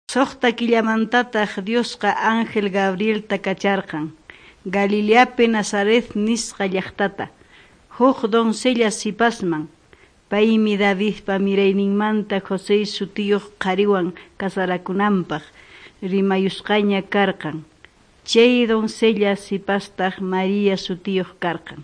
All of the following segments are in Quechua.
Soqta killamantataq Diosqa Ángel Gabrielta kacharqan, Galileapi Nazaret nisqa llaqtata, huk doncella sipasman, paymi Davidpa mirayninmanta José sutiyuq qhariwan kasarakunanpaq, rimayusqaña karqan. Chay doncella sipastaq María sutiyuq karqan.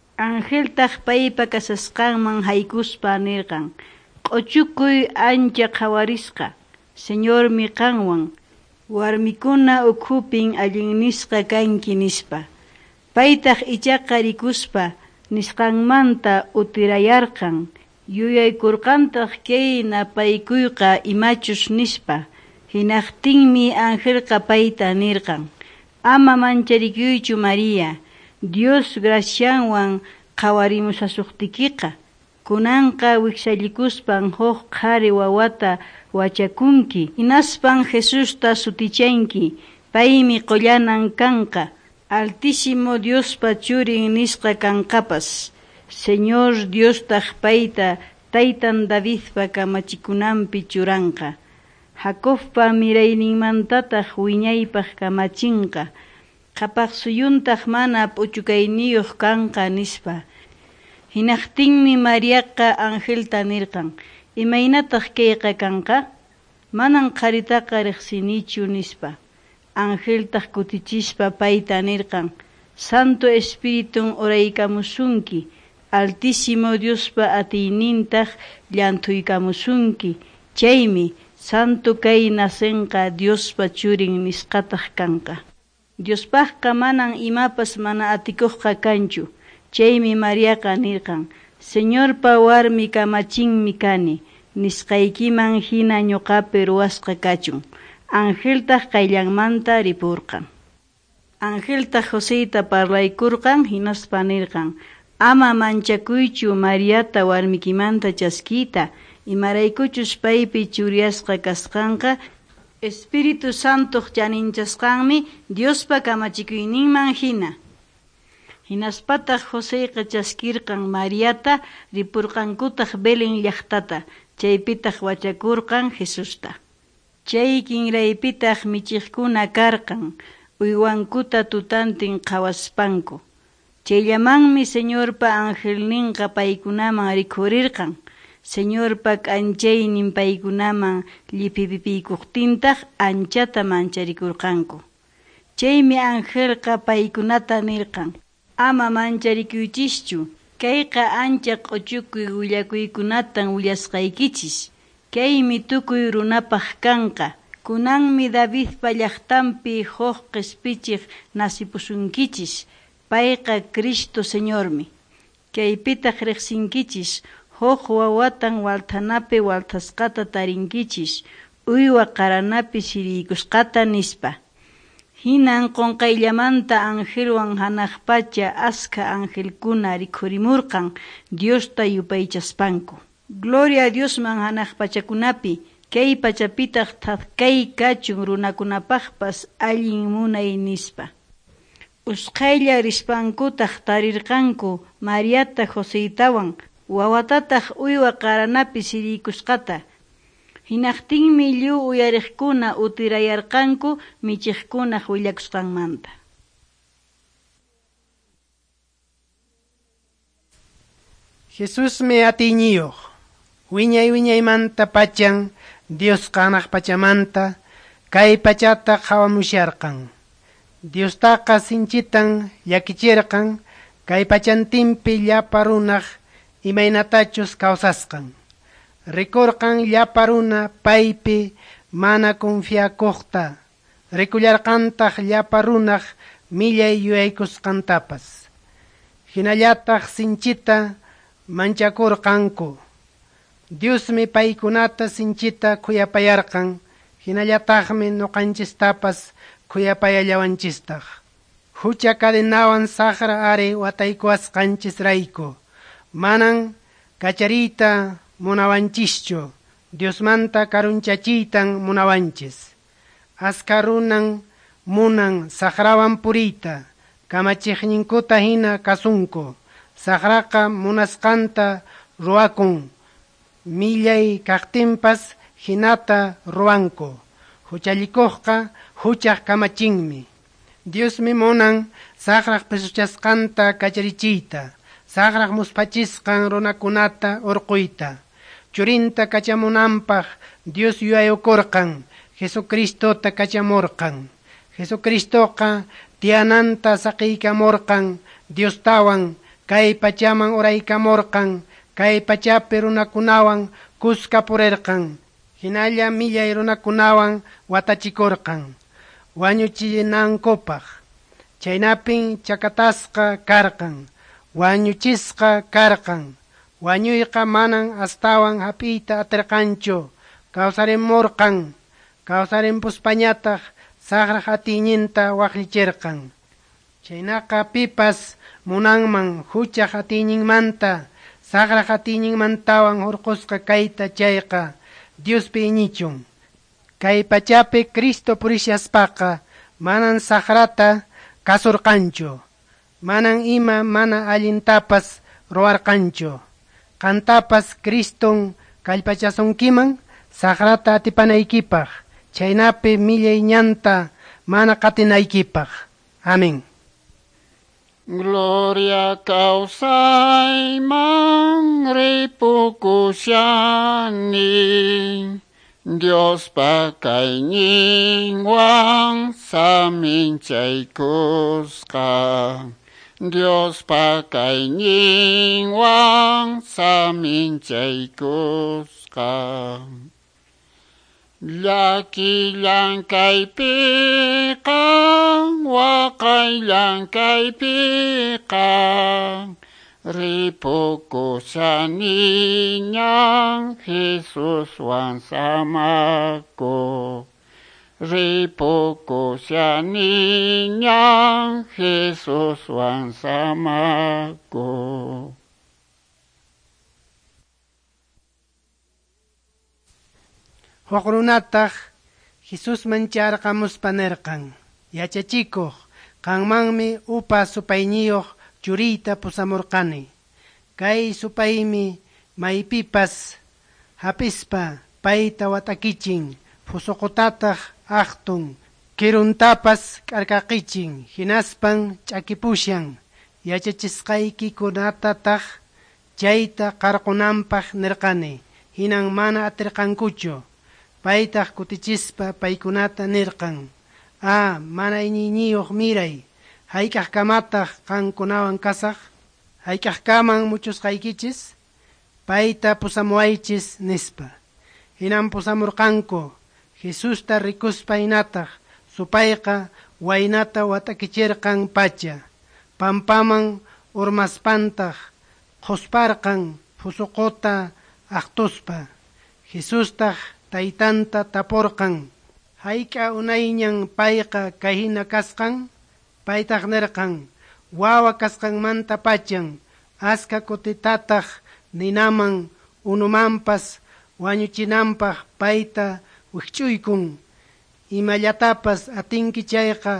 Angeltaq paypa kasasqanman haykuspa nirqan, q'uchukuy ancha qhawarisqa, Señormi qanwan, warmikuna ukhupin allinnisqa kanki nispa. Paytaq ichaqa rikuspa, nisqanmanta utirayarqan, yuyaykurqantaq kay napaykuyqa imachus nispa. Hinaqtinmi Angelqa payta nirqan, ama mancharikuychu María, Dios gracianwan qhawarimusasuqtikiqa, kunanqa wiksallikuspan huk qhari wawata wachakunki, hinaspan Jesusta sutichanki, paymi qollanan kanqa, Altísimo Diospa churin nisqa kanqapas, Señor Diostaq payta taytan Davidpa kamachikunanpi churanqa, Jacobpa mirayninmantataq wiñaypaq kamachinqa, qhapaq suyuntaq mana puchukayniyuq kanqa nispa. Hinaqtinmi Mariaqa Angelta nirqan, imaynataq kayqa kanqa? Manan qaritaqa riqsinichu nispa. Angeltaq kutichispa payta nirqan, Santo Espiritun uraykamusunki, Altísimo Diospa atiynintaq llantuykamusunki, chaymi Santo kay nasenqa Diospa churin nisqataq kanqa. Diospaqqa manan imapas mana atikuqqa kanchu, chaymi Mariaqa nirqan, Señorpa warmi kamachinmi kani, nisqaykiman hina ñuqapi ruwasqa kachun. Angeltaq qayllanmanta ripurqan. Angeltaq Joséta parlaykurqan, hinaspa nirqan, ama manchakuychu Mariata warmikimanta chaskita, imaraykuchus paypi churiyasqa kasqanqa, Espiritu Santoq chaninchasqanmi Diospa kamachikuyninman hina. Hinaspataq Joséqa chaskirqan Mariata, ripurqankutaq Belén llaqtata, chaypitaq wachakurqan Jesusta. Chay kinraypitaq michiqkuna karqan, uywankuta tutantin qhawaspanku. Chayllamanmi Señorpa angelninqa paykunaman rikhurirqan, Señorpa k'anchaynin paykunaman llipipipikuqtintaq anchata mancharikurqanku. Chaymi Angelqa paykunata nirqan, ama mancharikuychischu, kayqa ancha q'uchukuy willakuykunatan willasqaykichis, kaymi tukuy runapaq kanqa, kunanmi Davidpa llaqtanpi huk qispichiq nasipusunkichis, payqa Cristo Señormi. Kaypitaq riqsinkichis, huk wawatan walthanapi walthasqata tarinkichis, uywa qaranapi siriykusqata nispa. Hinan qunqayllamanta Angelwan hanaqpacha aska angelkuna rikhurimurqan Diosta yupaychaspanku. Gloria a Diosman hanaqpachakunapi, kay pachapitaq thaqkay kachun runakunapaqpas allin munay nispa. Usqaylla rispankutaq tarirqanku Mariata Josétawan, wawatataq uywa qaranapi siriykusqata. Hinaqtinmi lluw uyariqkuna utirayarqanku michiqkunaq willakusqanmanta. Jesusmi atiñiyuq, wiñaymanta pachan Dios qanaq pachamanta, kay pachata qawamusharqan. Diostaqa sinchitan llakichirqan, kay pachantinpi llapa runaq imaynatachus kawsasqan. Rikurqan llapa runa paypi mana confiakuqta, rikullarqantaq llapa runaq millay yuyaykusqantapas. Hinallataq sinchita manchakurqanku. Diosmi paykunata sinchita kuyapayarqan, hinallataqmi nuqanchistapas kuyapayallawanchistaq. Hucha kadenawan saqra ari wataykuwasqanchisrayku, manan kachariyta munawanchischu, Diosmanta karunchachitan munawanchis. Aska runan munan saqrawan puriyta, kamachiqninkuta hina kasunku, saqraqa munasqanta ruwakun, millay kaqtinpas hinata ruwanku. huchallikuqqa huchaq kamachinmi. Diosmi munan saqraq pesuchasqanta kacharichiyta, saqraq muspachisqan runakunata urquyta. Churinta kachamunanpaq Dios yuyayukurqan, Jesucristota kachamurqan. Jesucristoqa tiyananta saqiykamurqan, Diostawan kay pachaman uraykamurqan, kay pachapi runakunawan kuskapurirqan. Hinalla millay runakunawan watachikurqan, wañuchinankupaq. Chaynapin chakatasqa karqan, wañuchisqa karqan. Wañuyqa manan astawan hap'iyta atirqanchu, kawsarimurqan. Kawsarimpuspañataq saqraq atiyninta waqllichirqan. Chaynaqa pipas munanman huchaq atiyninmanta, saqraq atiyninmantawan hurqusqa kayta chayqa Diospi iñichun. Kay pachapi Cristo purishaspaqa manan saqrata kasurqanchu, manan ima mana allintapas ruwarqanchu. Qantapas Criston kallpachasunkiman saqrata atipanaykipaq, chaynapi millay ñanta mana qatinaykipaq. Amén. Gloria causayman ripukushani, Dios pakayninwan saminchaykusqa. Dios pakayninwan saminchaykusqa. Llaki llankaypiqa, waqay llankaypiqa, ripukushaniñan Jesuswan samaku. Ripukushaniñan Jesuswan samaku. Huk runataq Jesus mancharqamuspa nirqan, yachachikuq, qanmanmi upa supayniyuq churiyta pusamurqani. Kay supaymi maypipas hapispa payta watakichin, fusuqutataq aqtun, kiruntapas k'arkaqichin, hinaspan ch'akipushan. Yachachisqaykikunataq chayta qarqunanpaq nirqani, hinan mana atirqankuchu. Paytaq kutichispa paykunata nirqan, mana iñiñiyuq miray, hayk'aqkamataq qankunawan kasaq, hayk'aqkaman muchusqaykichis, payta pusamuwaychis nispa. Hinan pusamurqanku, Jesusta rikuspa hinataq, supayqa waynata watakichirqan pacha, pampaman urmaspantaq, qusparqan fusuquta aqtuspa. Jesustaq taytanta tapurqan, hayk'a unayñan payqa kayhina kasqan, paytaq nirqan, wawa kasqanmanta pachan, aska kutitataq ninaman unumanpas wañuchinanpaq payta wiqch'uykun. Imallatapas atinki chayqa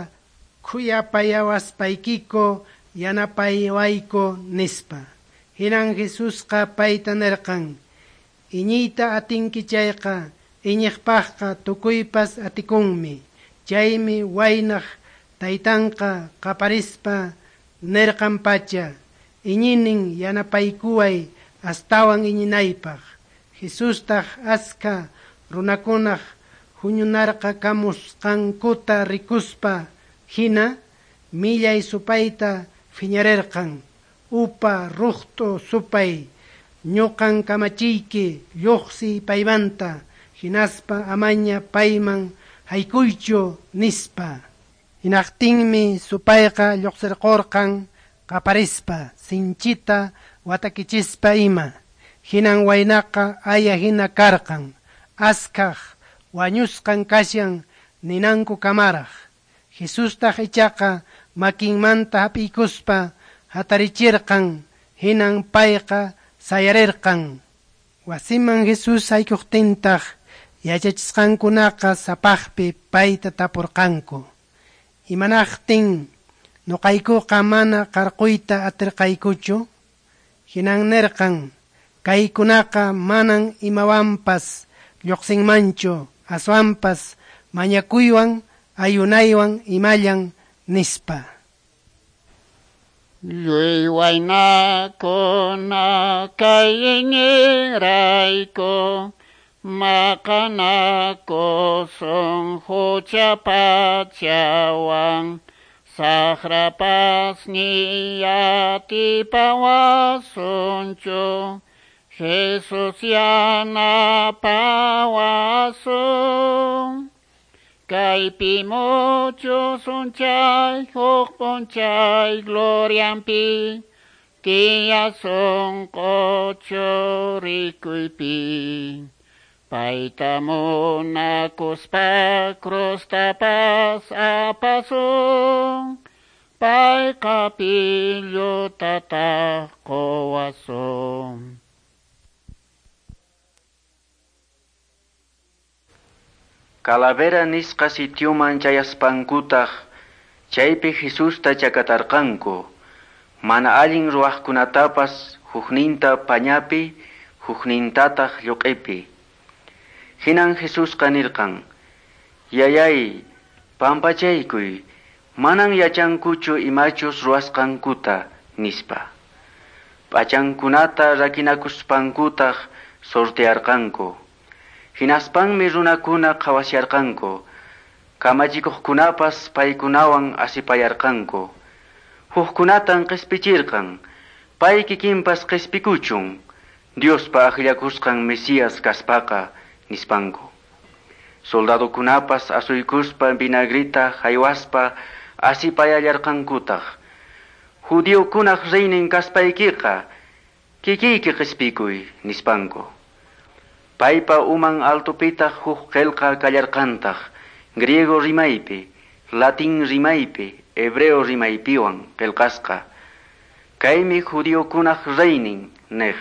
khuyapayawaspaykiku yanapayawayku nispa. Hinan Jesusqa payta nirqan, iñiyta atinki chayqa iñiqpaqqa tukuypas atikunmi. Chaymi waynaq taytanqa qaparispa nirqan pacha, iñinin yanapaykuway astawan iñinaypaq. Jesustaq aska runakunaq huñunarqa kamusqankuta rikuspa hina millay supayta phiñarirqan. Upa ruqtu supay, ñuqan kamachiyki lluqsiy paymanta, hinaspa amaña payman haykuychu nispa. Hinaqtinmi supayqa lluqsirqurqan qaparispa, sinchita watakichispa ima. Hinan waynaqa aya hina karqan, askaq wañusqan kashan ninanku kamaraq. Jesustaq ichaqa makinmanta hap'iykuspa hatarichirqan, hinan payqa sayarirqan. Wasiman Jesus haykuptintaq yachachisqankunaqa sapaqpi payta tapurqanku. Imanaqtin nuqaykuqa mana qarquyta atirqaykuchu? Hinan nirqan, kaykunaqa manan imawanpas lluqsinmanchu, aswanpas mañakuywan, ayunaywan imallan nispa. Llui waynakuna kayinirayku maqanakusun huchapachawan sakrapas niyatipawasunchu Jesus yanapawasun kaypi muchusun chay hukpunchay gloriampi tiyasun qochurikuypi Paita munakuspa krustapas apasun Paika pillutataq quwasun Calavera nisqa sitiuman chayaspankutaq chaypi Jesusta chakatarqanku mana allin ruwaqkunatapas hukninta pañapi huknintataq lluq'ipi hinan Jesusqa nirqan yayay pampachaykuy manan yachankuchu imachus ruwasqankuta nispa p'achankunata rakinakuspankutaq sortearqanku hinaspanmi runakuna qhawasyarqanku kamachikuqkunapas paykunawan asipayarqanku hukkunatan q'ispichirqan pay kikinpas q'ispikuchun Diospa akllakusqan Mesías kaspaqa nispanku soldadukunapas asuykuspa vinagrita haywaspa asipayallarqankutaq judiokunaq reynin kaspaykiqa kikiyki q'ispikuy nispanku paypa uman altupitaq huk qillqa kallarqantaq griego rimaypi latin rimaypi hebreo rimaypiwan qillqasqa kaymi judiokunaq reynin niq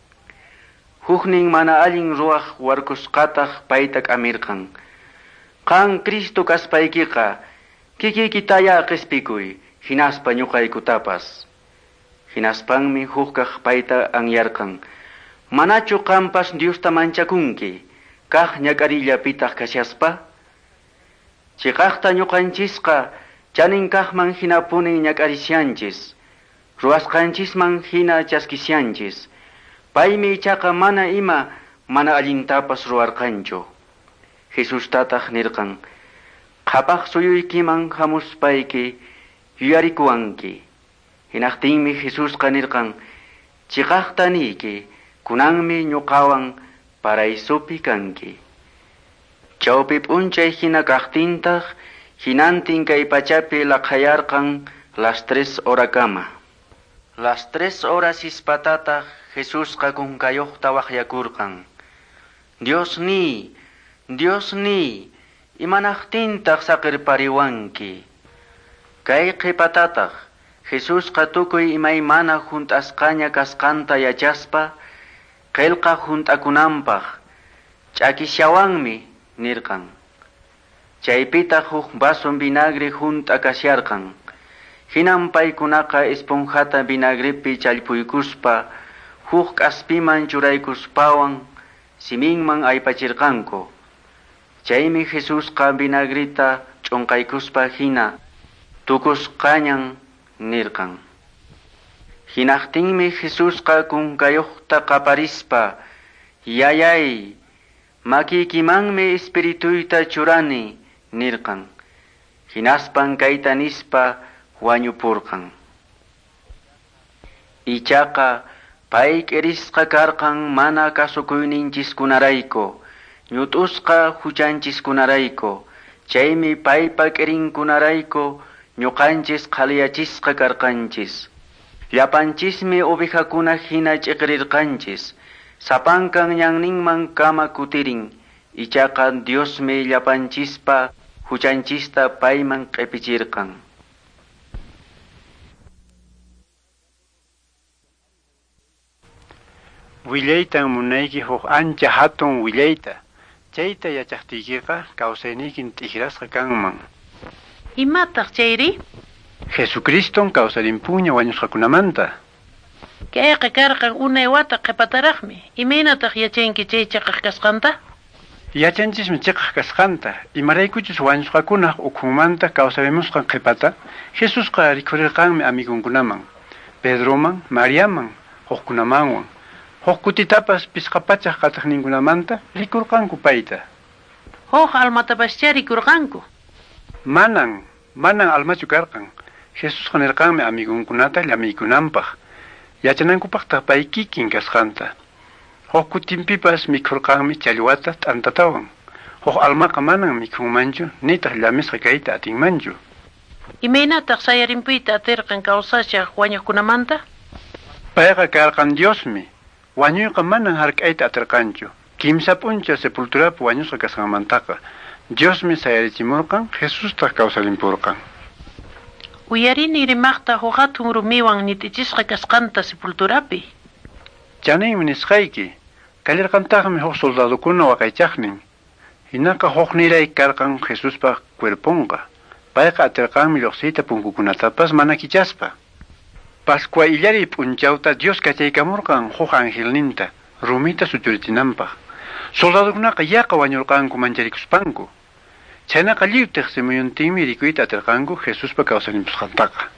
huknin mana allin ruwaq warkusqataq payta k'amirqan qan Cristo kaspaykiqa kikiykitaya q'ispikuy hinaspa ñuqaykutapas hinaspanmi hukkaq payta anyarqan manachu qampas Diosta manchakunki kaq ñak'arillapitaq kashaspa chiqaqta ñuqanchisqa chanin kaqman hinapunin ñak'arisyanchis ruwasqanchisman hina chaskisyanchis paymi ichaqa mana allintapas ruwarqanchu Jesustataq nirqan qhapaq suyuykiman hamuspayki yuyarikuwanki hinaqtinmi Jesusqa nirqan chiqaqta niyki kunanmi ñuqawan paraysupi kanki chawpi p'unchay hina kaqtintaq hinantin kay pachapi laqayarqan las 3 horakama las 3 horas ispatataq Jesusqa kunkayuqta waqyakurqan Dios ni imanaqtintaq saqirpariwanki kay qhipatataq Jesusqa tukuy imaymana hunt'asqaña kasqanta yachaspa qillqa hunt'akunanpaq ch'akisyawanmi nirqan chaypitaq huk vasun vinagre hunt'akasyarqan hinan paykunaqa esponjata vinagrepi challpuykuspa huk k'aspiman churaykuspawan siminman aypachirqanku chaymi Jesusqa vinagrita ch'unqaykuspa hina tukusqañan nirqan hinaqtinmi Jesusqa kunkayuqta qaparispa yayay makiykimanmi espirituyta churani nirqan hinaspan kayta nispa wañupurqan ichaqa pay k'irisqa karqan mana kasukuyninchiskunarayku ñut'usqa huchanchiskunarayku chaymi paypa k'irinkunarayku ñuqanchis qhalyachisqa karqanchis llapanchismi ovejakuna hina ch'iqrirqanchis sapankan ñanninman kama kutirin ichaqa Diosmi llapanchispa huchanchista payman q'ipichirqan willaytan munayki huk ancha hatun willayta chayta yachaqtiykiqa kawsaynikin t'ijrasqa kanman imataq chayri Jesucriston kawsarinpuña wañusqakunamanta kayqa karqan unay wata qipataraqmi imaynataq yachanki chay chaqaq kasqanta Yachanchismi chiqaq kasqanta imaraykuchus wañusqakunaq ukhunmanta kawsarimusqan qhipata Jesusqa rikhurirqanmi amigunkunaman, Pedroman, Mariaman, huqkunamanwan. Huq kutitapas pisqapachaq qataqninkunamanta rikurqanku payta. Huk almatapascha rikurqanku. Manan almachu karqan. Jesusqa nirqanmi amigunkunata llamiykunanpaq. Yachanankupaqtaq pay kikin kasqanta. Huq kutinpipas mikhurqanmi challwata t'antatawan. Huq almaqa manan mikhunmanchu nitaq llamisqa kayta atinmanchu. Imaynataq sayarinpuyta atirqan kawsashaq wañuqkunamanta? Payqa karqan Diosmi. Wañuyqa manan hark'ayta atirqanchu. Kimsa p'uncha sepulturapi wañusqa kasqanmantaqa. Diosmi sayarichimurqan, Jesustaq kawsarimpurqan. Uyarini rimaqta huk hatun rumiwan nitichisqa kasqanta sepulturapi. Chanaymi nisqayki. Kalirqantaqmi huk soldadukuna waqaychaqnin. Hinaqa huk niray karqan Jesuspa cuerpunqa. Payqa atirqanmi lluqsiyta punkukunatapas mana kichaspa. Pascua illari p'unchawta Dios kachaykamurqan huk angelninta, rumita suturitinanpaq. Soldadukunaqa yaqa wañurqanku mancharikuspanku. Chaynaqa lliwtiq simuyuntinmi rikuyta atirqanku Jesuspa kawsarimpusqantaqa.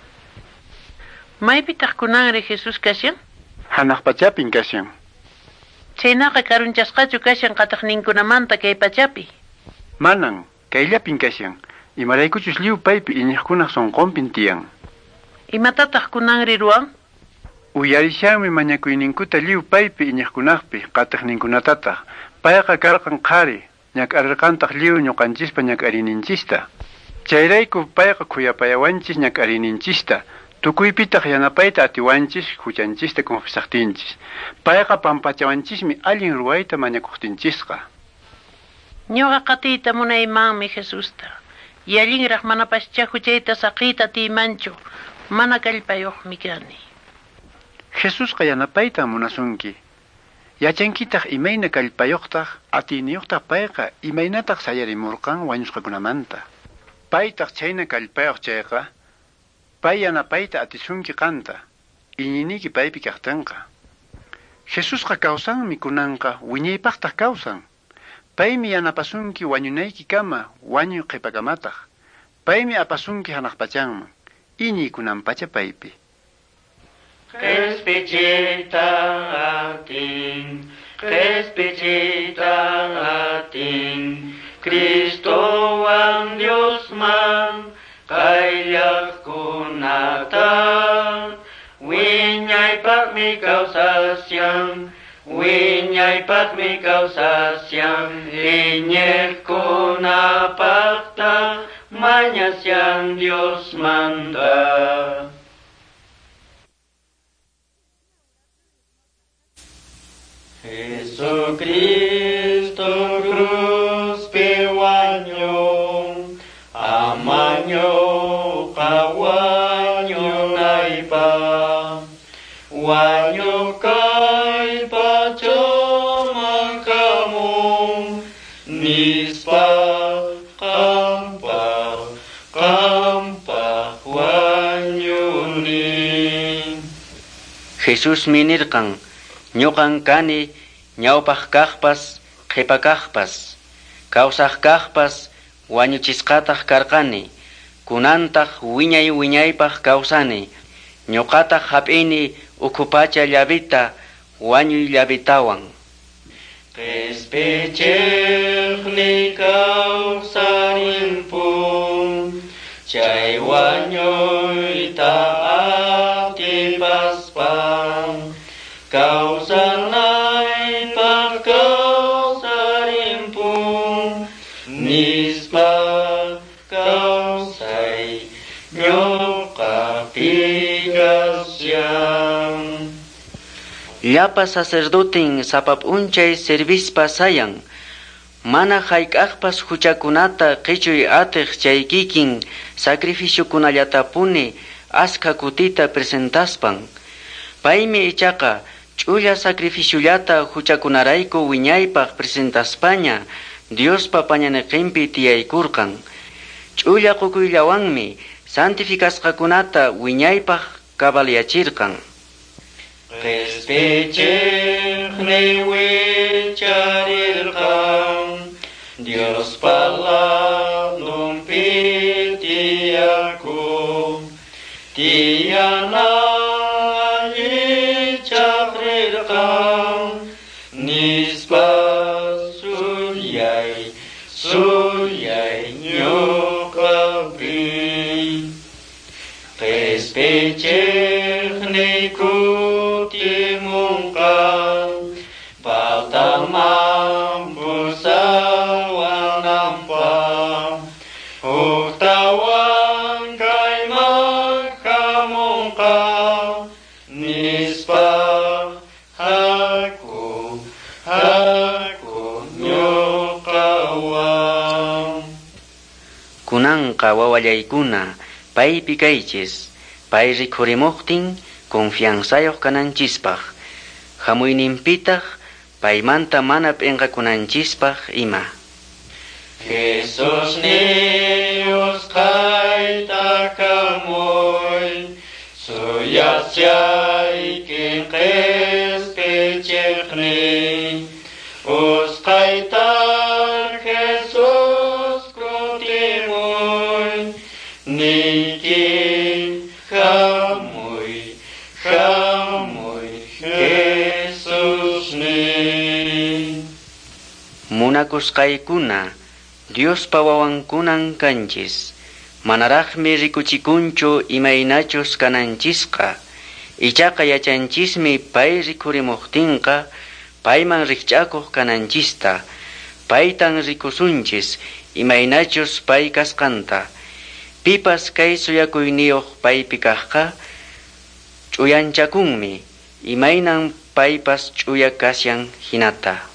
Maypitaq kunanri Jesus kashan? Hanaq pachapin kashan. Chaynaqa karunchasqachu kashan qataqninkunamanta kay pachapi. Manan, kayllapin kashan. Imaraykuchus lliw paypi iñiqkunaq sonqonpin tiyan. Imatataq kunanri ruwan? Uyarishanmi mañakuyninkuta lliw paypi iñiqkunaqpi qataqninkunatataq. Payqa karqan qhari, ñak'arirqantaq lliw ñuqanchispa ñak'arininchista. Chayrayku payqa khuyapayawanchis ñak'arininchista. Tukuypitaq yanapayta atiwanchis huchanchista confesaqtinchis. Payqa pampachawanchismi allin ruwayta mañakuqtinchisqa. Ñuqa qatiyta munaymanmi Jesusta. Yallinraq manapascha huchayta saqiyta tiymanchu. Mana kallpayuqmi kani. Jesusqa yanapayta munasunki. Yachankitaq imayna kallpayuqtaq atiniyuqtaq payqa imaynataq sayarimurqan wañusqakunamanta. Paytaq chayna kallpayuq chayqa pay yanapayta atisunki qanta. Iñiniki paypi kaqtanqa. Jesusqa kawsanmi kunanqa wiñaypaqtaq kawsan. Paymi yanapasunki wañunayki kama wañuy qhipakamataq. Paymi apasunki hanaq pachanman. Iñi kunan pacha paypi. Respechita atin, Cristowan Diosman, kaylak kunata, wiñaypak mi kausasyang, iñek kunapakta, mañasyang Dios manda. Jesucristo cruz piwaño, amaño kawaño naipa, waño kaipa chomang kamu, nispa kampa wañuni. Jesús minirqan, ñuqan kani ñawpaq kaqpas qhipakaqpas kawsaq kaqpas wañuchisqataq karqani kunantaq wiñaypaq kawsani ñuqataq hap'ini ukhupacha llavita wañuy llavitawan. Qhispichiqni kawsarinpun chay wañuyta atipaspan kawsanaypaq kawsarimpun nispa kawsay ñuqapi kasyan. Llapa sacerdotin sapap unchay servispa sayan mana hayk'aqpas huchakunata qichuy atiq chay kikin sacrificiokunallatapuni askha kutita presentaspan. Paymi ichaqa ch'ulla sacrificiollata huchakunarayku wiñaypaq presentaspaña Diospa pañaniqinpi tiyaykurqan. Ch'ulla qukuйllawanmi santifikasqakunata wiñaypaq kabalyachirqan. Qhispichiqni wicharirqan Dios paladum pitiakum, tiana ichafrirkam, nispa suyay nyokabin. Pespechechni kutimungkan, patamam busawan nampam, uktawan kay magkamungkam, nispa aku nyokawam. Kunanqa wawallaykuna paypi kaychis, pay rikhurimuqtin confianzayuq kananchispaq, hamuyninpitaq paymanta mana p'inqakunanchispaq ima. Jesus nius kayta kamoy, suyasyay kinqes pechekni, us kayta Jesus krutimoy, niki kamoy Jesus ni. Munakusqaykuna Diospa wawankunan kanchis, manaraqmi rikuchikunchu imaynachus kananchisqa, ichaqa yachanchismi pay rikhurimuqtinqa payman rikch'akuq kananchista, paytan rikusunchis imaynachus pay kasqanta, pipas kay suyakuyniyuq paypi kaqqa ch'uyanchakunmi, imaynan paypas ch'uya kasyan hinata.